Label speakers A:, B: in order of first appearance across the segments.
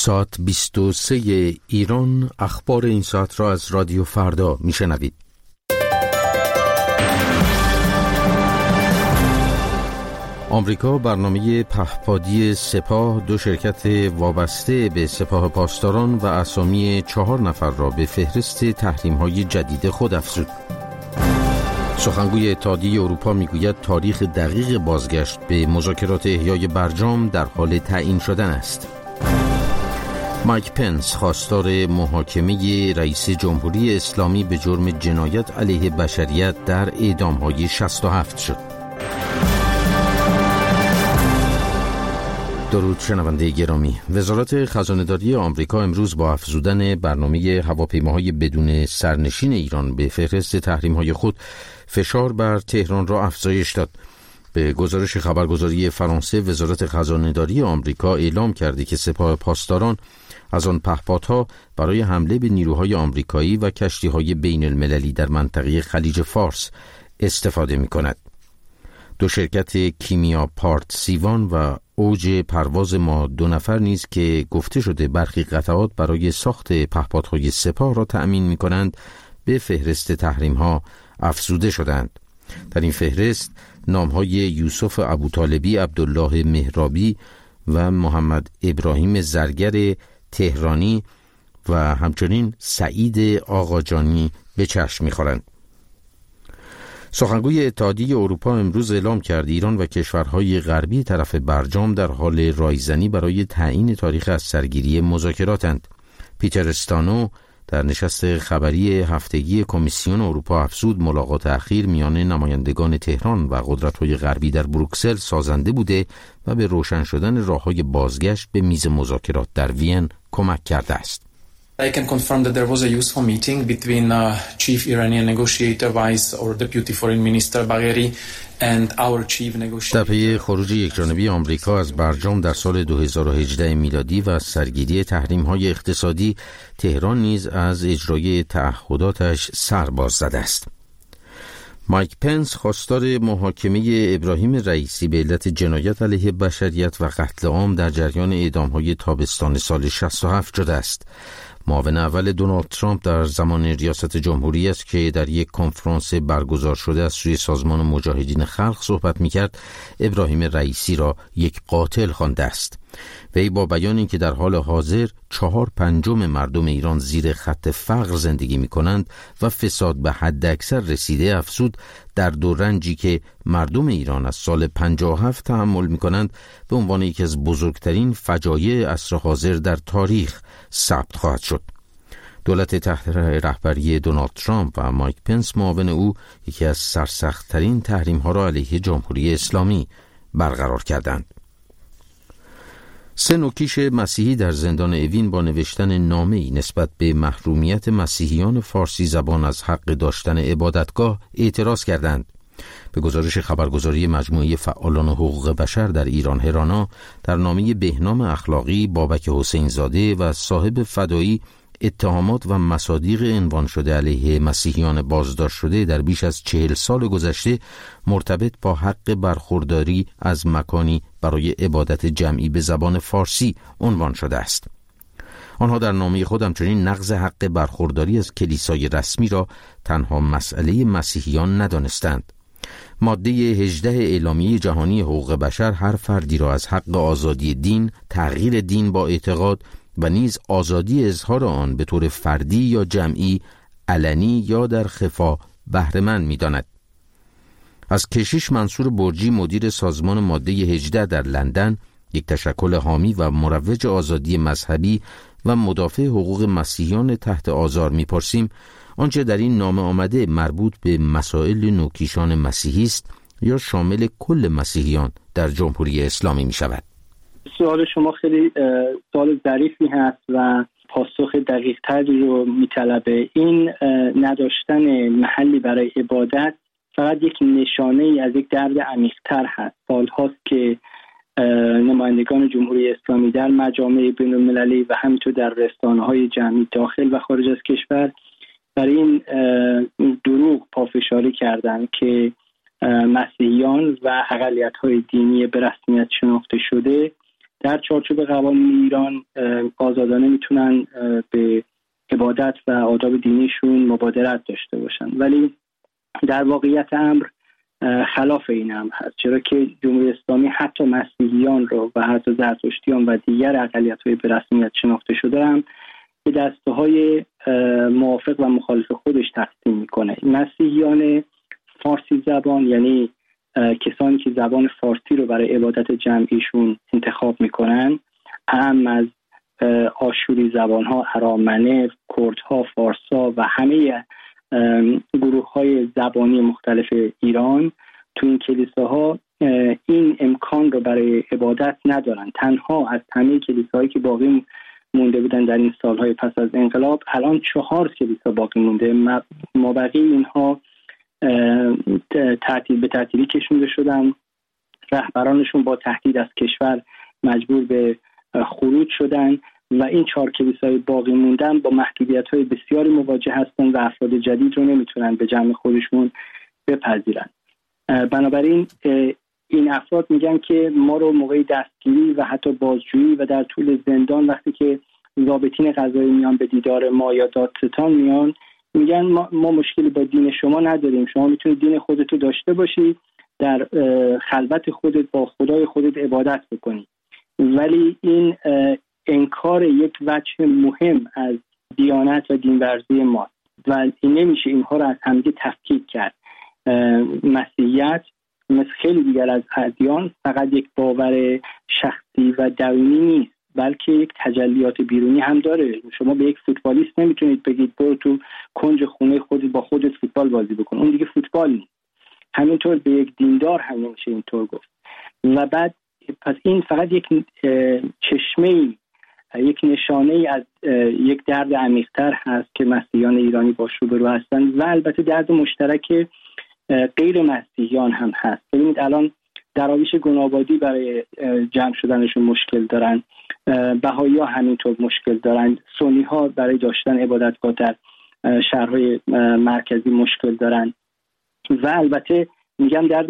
A: ساعت 23 ایران. اخبار این ساعت را از رادیو فردا میشنوید. آمریکا برنامه پهپادی سپاه، دو شرکت وابسته به سپاه پاسداران و اسامی 4 نفر را به فهرست تحریم‌های جدید خود افزود. سخنگوی اتحادیه اروپا میگوید تاریخ دقیق بازگشت به مذاکرات احیای برجام در حال تعیین شدن است. مایک پنس خواستار محاکمه رئیس جمهوری اسلامی به جرم جنایت علیه بشریت در اعدام‌های 67 شد. درود شنونده گرامی. وزارت خزانه‌داری آمریکا امروز با افزودن برنامه هواپیماهای بدون سرنشین ایران به فهرست تحریم‌های خود فشار بر تهران را افزایش داد. به گزارش خبرگزاری فرانسه، وزارت خزانه‌داری آمریکا اعلام کرده که سپاه پاسداران از آن پهپادها برای حمله به نیروهای آمریکایی و کشتی‌های بین‌المللی در منطقه خلیج فارس استفاده می‌کند. دو شرکت کیمیا پارت سیوان و اوج پرواز ما 2 نفر نیز که گفته شده برخی قطعات برای ساخت پهپادهای سپاه را تأمین می‌کنند به فهرست تحریم‌ها افزوده شدند. در این فهرست نام‌های یوسف ابوطالبی، عبدالله مهرابی و محمد ابراهیم زرگر تهرانی و همچنین سعید آقاجانی به چشم می‌خورند. سخنگوی اتحادیه اروپا امروز اعلام کرد ایران و کشورهای غربی طرف برجام در حال رایزنی برای تعیین تاریخ از سرگیری مذاکراتند. پیتر استانو در نشست خبری هفتگی کمیسیون اروپا افزود ملاقات اخیر میان نمایندگان تهران و قدرت‌های غربی در بروکسل سازنده بوده و به روشن شدن راه‌های بازگشت به میز مذاکرات در وین کمک کرده است.
B: I can confirm that there was a useful meeting between Chief Iranian Negotiator Vice or Deputy Foreign Minister Bagheri and our Chief Negotiator. در پی خروج یکجانبی آمریکا از برجام در سال 2018 میلادی و سرگیری تحریم‌های اقتصادی، تهران نیز از اجرای تعهداتش سر باز زده است. مایک پنس خواستار محاکمه ابراهیم رئیسی به علت جنایت علیه بشریت و قتل عام در جریان اعدام‌های تابستان سال 67 شده است. معاون اول دونالد ترامپ در زمان ریاست جمهوری است که در یک کنفرانس برگزار شده از سوی سازمان مجاهدین خلق صحبت می‌کرد. ابراهیم رئیسی را یک قاتل خوانده است. وی با بیانی که در حال حاضر 4/5 مردم ایران زیر خط فقر زندگی می‌کنند و فساد به حد اکثر رسیده افزود درد و رنجی که مردم ایران از سال 57 تحمل می‌کنند به عنوان یکی از بزرگترین فجایع عصر حاضر در تاریخ ثبت خواهد شد. دولت تحت رهبری دونالد ترامپ و مایک پنس معاون او یکی از سرسخت‌ترین تحریم‌ها را علیه جمهوری اسلامی برقرار کردند. 3 نوکیش مسیحی در زندان اوین با نوشتن نامه‌ای نسبت به محرومیت مسیحیان فارسی زبان از حق داشتن عبادتگاه اعتراض کردند. به گزارش خبرگزاری مجموعه فعالان حقوق بشر در ایران هرانا، در نامه بهنام اخلاقی بابک حسین زاده و صاحب فدایی اتهامات و مصادیق عنوان شده علیه مسیحیان بازداشت شده در بیش از 40 سال گذشته مرتبط با حق برخورداری از مکانی برای عبادت جمعی به زبان فارسی عنوان شده است. آنها در نامه خود همچنین نقض حق برخورداری از کلیسای رسمی را تنها مسئله مسیحیان ندانستند. ماده 18 اعلامیه جهانی حقوق بشر هر فردی را از حق آزادی دین، تغییر دین با اعتقاد و نیز آزادی اظهار آن به طور فردی یا جمعی، علنی یا در خفا بهره‌مند می‌داند. از کشیش منصور برجی، مدیر سازمان ماده 18 در لندن، یک تشکل حامی و مروج آزادی مذهبی و مدافع حقوق مسیحیان تحت آزار می‌پرسیم آنچه در این نامه آمده مربوط به مسائل نوکیشان مسیحی است یا شامل کل مسیحیان در جمهوری اسلامی می‌شود؟
C: سوال شما خیلی سوال ظریفی هست و پاسخ دقیق تری رو میطلبه. این نداشتن محلی برای عبادت فقط یک نشانه ای از یک درد عمیق‌تر هست. سال‌هاست که نمایندگان جمهوری اسلامی در مجامع بین‌المللی و همینطور در رسانه‌های جمعی داخل و خارج از کشور برای این دروغ پافشاری کردند که مسیحیان و اقلیت‌های دینی به رسمیت شناخته شده در چارچوب قوانین ایران آزادانه میتونن به عبادت و آداب دینیشون مبادرت داشته باشن، ولی در واقعیت امر خلاف این امر هست، چرا که جمهوری اسلامی حتی مسیحیان رو و حتی زرتشتیان و دیگر اقلیت‌های به رسمیت شناخته شده هم به دسته‌های موافق و مخالف خودش تقسیم میکنه. مسیحیان فارسی زبان، یعنی کسانی که زبان فارسی رو برای عبادت جمعیشون انتخاب میکنن، هم از آشوری زبان‌ها، ارامنه، کردها، فارسا و همه گروه‌های زبانی مختلف ایران تو این کلیساها این امکان رو برای عبادت ندارن. تنها از همه کلیساهایی که باقی مونده بودن در این سالهای پس از انقلاب الان 4 کلیسا باقی مونده. مابقی اینها به تعطیلی کشونده شدن، رهبرانشون با تهدید از کشور مجبور به خروج شدن و این 4 کلیسای باقی موندن با محدودیت‌های بسیاری مواجه هستن و افراد جدید رو نمیتونن به جمع خودشون بپذیرن. بنابراین این افراد میگن که ما رو موقع دستگیری و حتی بازجویی و در طول زندان وقتی که ضابطین قضایی میان به دیدار ما یا دادستان میان، میگن ما مشکلی با دین شما نداریم، شما میتونید دین خودتو داشته باشی، در خلوت خودت با خدای خودت عبادت بکنی. ولی این انکار یک وجه مهم از دیانت و دینورزی ما و این نمیشه اینها رو از همدیگه تفکیک کرد. مسیحیت مثل خیلی دیگر از ادیان فقط یک باور شخصی و درونی نیست، بلکه یک تجلیات بیرونی هم داره. شما به یک فوتبالیست نمیتونید بگید برو تو کنج خونه خودت با خودت فوتبال بازی بکن، اون دیگه فوتبال نیست. همینطور به یک دیندار هم نمیشه اینطور گفت. و بعد پس این فقط یک چشمه‌ای، یک نشانه‌ای از یک درد عمیق‌تر هست که مسیحیان ایرانی باش روبرو هستن و البته درد مشترک غیر مسیحیان هم هست. ببینید الان دراویش گنابادی برای جمع شدنشون مشکل دارن، بهائی‌ها همینطور مشکل دارن، سنی‌ها برای داشتن عبادتگاه در شهرهای مرکزی مشکل دارن و البته میگم درد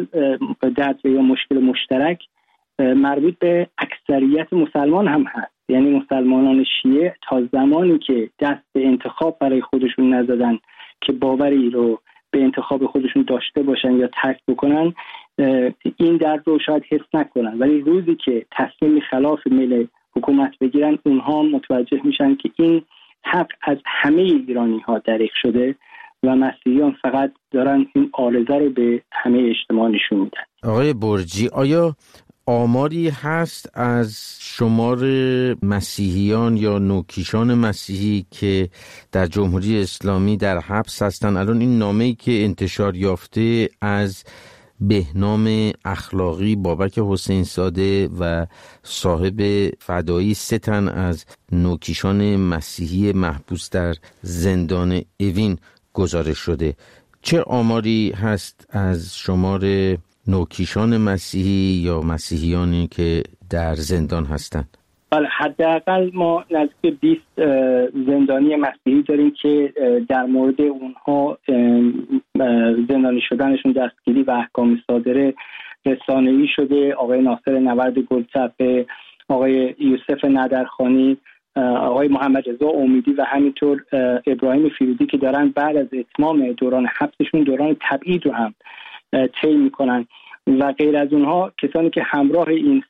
C: یا مشکل مشترک مربوط به اکثریت مسلمان هم هست. یعنی مسلمانان شیعه تا زمانی که دست به انتخاب برای خودشون نزدن که باوری رو به انتخاب خودشون داشته باشن یا ترک بکنن، این درد رو شاید حس نکنن، ولی روزی که تصمیم خلاف میل حکومت بگیرن اونها متوجه میشن که این حق از همه ایرانی ها دریغ شده و مسیحیان فقط دارن این عارضه رو به همه اجتماع نشون میدن.
A: آقای برجی، آیا آماری هست از شمار مسیحیان یا نوکیشان مسیحی که در جمهوری اسلامی در حبس هستند؟ الان این نامه‌ای که انتشار یافته از بهنام اخلاقی، بابک حسین ساده و صاحب فدایی 3 تن از نوکیشان مسیحی محبوس در زندان اوین گزارش شده. چه آماری هست از شمار نوکیشان مسیحی یا مسیحیانی که در زندان هستند؟
C: بله، حداقل ما نزدیک 20 زندانی مسیحی داریم که در مورد اونها زندانی شدنشون دستگیری و احکام صادره رسانه‌ای شده. آقای ناصر نورد گلتپه، آقای یوسف ندرخانی، آقای محمد رضا امیدی و همینطور ابراهیم فیروزی که دارن بعد از اتمام دوران حبسشون دوران تبعید رو هم طی میکنن و غیر از اونها کسانی که همراه این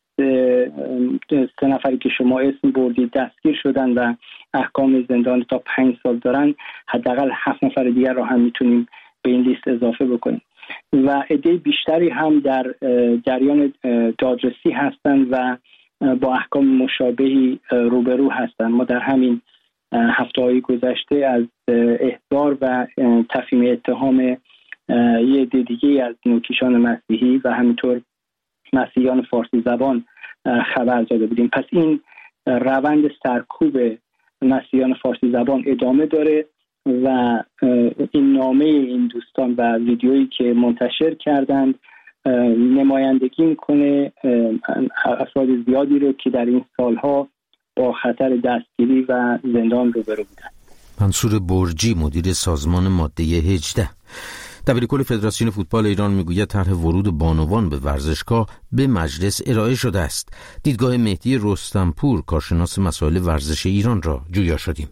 C: 3 نفری که شما اسم بردید دستگیر شدن و احکام زندان تا 5 سال دارن، حداقل 7 نفر دیگر رو هم میتونیم به این لیست اضافه بکنیم و عده بیشتری هم در جریان دادرسی هستن و با احکام مشابهی روبرو هستن. ما در همین هفته‌های گذشته از احضار و تفهیم اتهام یه عده دیگه از نوکیشان مسیحی و همینطور مسیحیان فارسی زبان خبر داده بودیم. پس این روند سرکوب مسیحیان فارسی زبان ادامه داره و این نامه این دوستان و ویدیویی که منتشر کردند نمایندگی میکنه افراد زیادی رو که در این سالها با خطر دستگیری و زندان روبرو بودن.
A: منصور برجی، مدیر سازمان ماده 18. دبیرکل فدراسیون فوتبال ایران میگوید طرح ورود بانوان به ورزشگاه به مجلس ارائه شده است. دیدگاه مهدی رستمپور کارشناس مسائل ورزش ایران را جویا شدیم.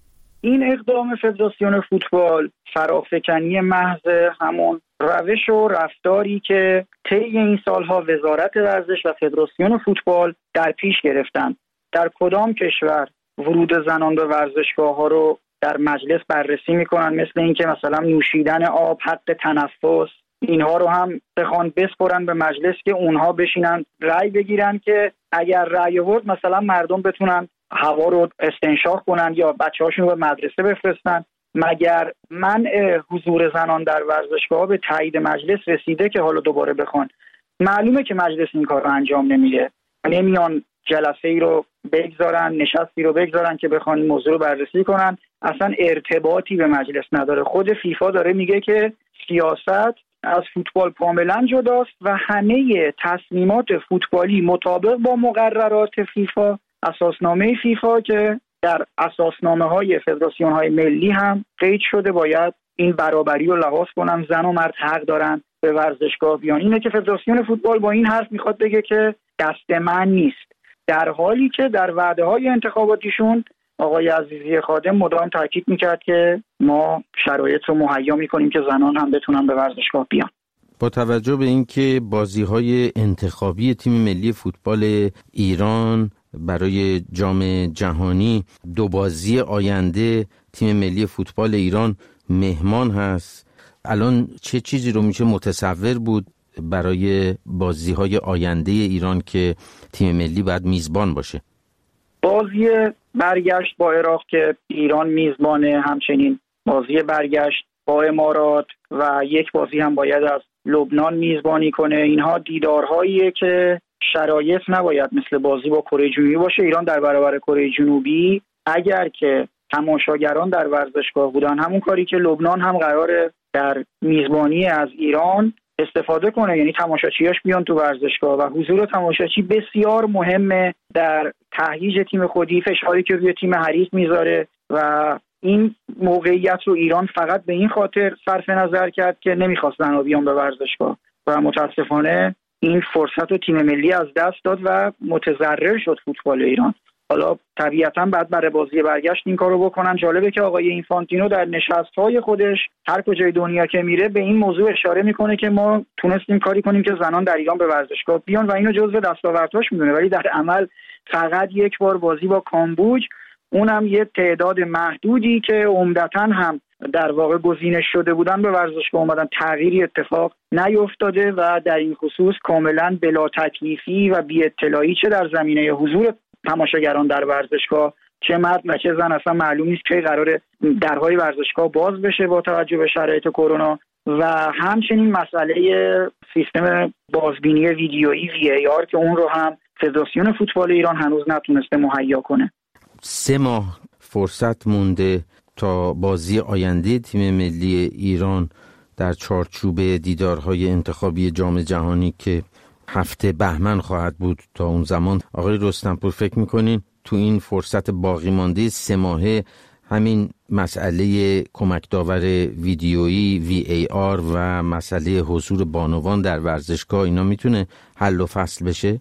D: این اقدام فدراسیون فوتبال فرافکنی محض همون روش و رفتاری که طی این سالها وزارت ورزش و فدراسیون فوتبال در پیش گرفتند. در کدام کشور ورود زنان به ورزشگاه ها رو در مجلس بررسی میکنن، مثل اینکه مثلا نوشیدن آب، حق تنفس، اینها رو هم بخوان بسپرن به مجلس که اونها بشینن رأی بگیرن که اگر رأی آورد مثلا مردم بتونن هوا رو استنشاق کنن یا بچه‌هاشون رو به مدرسه بفرستن. مگر منع حضور زنان در ورزشگاه به تایید مجلس رسیده که حالا دوباره بخوان؟ معلومه که مجلس این کار رو انجام نمیده. نمیان جلسه ای رو بگذارن، نشستی رو بگذارن که بخوان این موضوع رو بررسی کنن. اصلا ارتباطی به مجلس نداره. خود فیفا داره میگه که سیاست از فوتبال کاملا جداست و همه تصمیمات فوتبالی مطابق با مقررات فیفا، اساسنامه فیفا که در اساسنامه‌های فدراسیون‌های ملی هم قید شده، باید این برابری رو لحاظ کنن. زن و مرد حق دارن به ورزشگاه بیان. اینه که فدراسیون فوتبال با این حرف میخواد بگه که دست من نیست، در حالی که در وعده‌های انتخاباتیشون آقای عزیزی خادم مدام تاکید میکرد که ما شرایط رو مهیا میکنیم که زنان هم بتونن به ورزشگاه بیان.
A: با توجه به اینکه بازی‌های انتخابی تیم ملی فوتبال ایران برای جام جهانی 2 بازی آینده تیم ملی فوتبال ایران مهمان هست، الان چه چیزی رو میشه متصور بود برای بازی‌های آینده ایران که تیم ملی باید میزبان باشه؟
D: بازی برگشت با عراق که ایران میزبانه، همچنین بازی برگشت با امارات و یک بازی هم باید از لبنان میزبانی کنه. اینها دیدارهاییه که شرایط نباید مثل بازی با کره جنوبی باشه. ایران در برابر کره جنوبی اگر که تماشاگران در ورزشگاه بودن، همون کاری که لبنان هم قراره در میزبانی از ایران استفاده کنه، یعنی تماشاچیاش بیان تو ورزشگاه و حضور تماشاچی بسیار مهمه در تهییج تیم خودی، فشاری که روی تیم حریف میذاره و این موقعیت رو ایران فقط به این خاطر صرف نظر کرد که نمیخواست زنها بیان به ورزشگاه و متاسفانه این فرصت رو تیم ملی از دست داد و متضرر شد فوتبال ایران. حالا طبیعتاً بعد برای بازی برگشت این کارو بکنن. جالبه که آقای اینفانتینو در نشست‌های خودش هر کجای دنیا که میره به این موضوع اشاره میکنه که ما تونستیم کاری کنیم که زنان در ایران به ورزشگاه بیان و اینو جزو دستاوردهاش میدونه، ولی در عمل فقط یک بار بازی با کامبوج، اونم یه تعداد محدودی که عمدتاً هم در واقع گزینش شده بودن به ورزشگاه اومدن، تغییری اتفاق نیفتاده و در این خصوص کاملا بلا تکلیفی و بی اطلاعی چه در زمینه حضور تماشاگران در ورزشگاه، چه مرد و چه زن، اصلا معلوم نیست که قراره درهای ورزشگاه باز بشه با توجه به شرایط کرونا. و همچنین مسئله سیستم بازبینی ویدیویی VAR که اون رو هم فدراسیون فوتبال ایران هنوز نتونسته مهیا کنه.
A: 3 ماه فرصت مونده تا بازی آینده تیم ملی ایران در چارچوب دیدارهای انتخابی جام جهانی که 7 بهمن خواهد بود. تا اون زمان آقای رستمپور فکر میکنین تو این فرصت باقی مانده 3 ماهه همین مسئله کمک داور ویدیویی VAR و مسئله حضور بانوان در ورزشگاه اینا میتونه حل و فصل بشه؟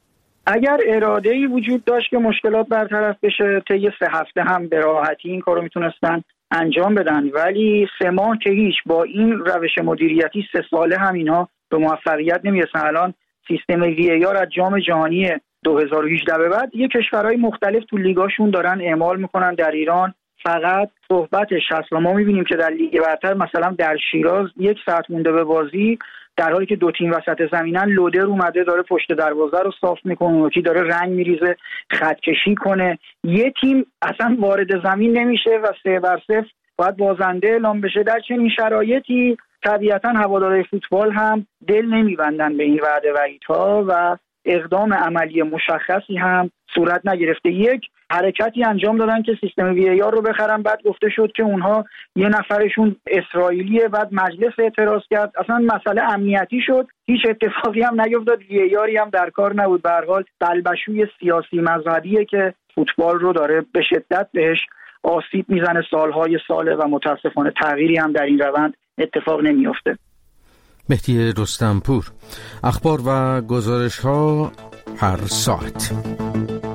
D: اگر اراده‌ای وجود داشت که مشکلات برطرف بشه، طی 3 هفته هم به راحتی این کارو میتونستن انجام بدن، ولی 3 ماه که هیچ. با این روش مدیریتی 3 ساله هم اینا به موفقیت نمیرسن. الان سیستم VAR از جام جهانی 2018 به بعد یه کشورهای مختلف تو لیگاشون دارن اعمال میکنن. در ایران فقط صحبتش هست و ما میبینیم که در لیگ برتر مثلا در شیراز 1 ساعت مونده به بازی، در حالی که 2 تیم وسط زمینن، لودر اومده داره پشت دروازه رو صاف میکنه، یکی داره رنگ میریزه خط کشی کنه، یه تیم اصلا وارد زمین نمیشه و 3-0 باید بازنده اعلام بشه. در چنین شرایطی طبیعتا هوادارهای فوتبال هم دل نمیبندن به این وعده وعیدها و اقدام عملی مشخصی هم صورت نگرفته. یک حرکتی انجام دادن که سیستم VAR رو بخرن، بعد گفته شد که اونها یه نفرشون اسرائیلیه، بعد مجلس اعتراض کرد، اصلا مسئله امنیتی شد، هیچ اتفاقی هم نیفتاد، VAR هم در کار نبود. به هر حال بلبشوی سیاسی مذهبیه که فوتبال رو داره به شدت بهش آسیب میزنه سالهای ساله و متاسفانه تغییری هم در این روند اتفاق نمیفته.
A: مهدی رستمپور، اخبار و گزارش ها هر ساعت.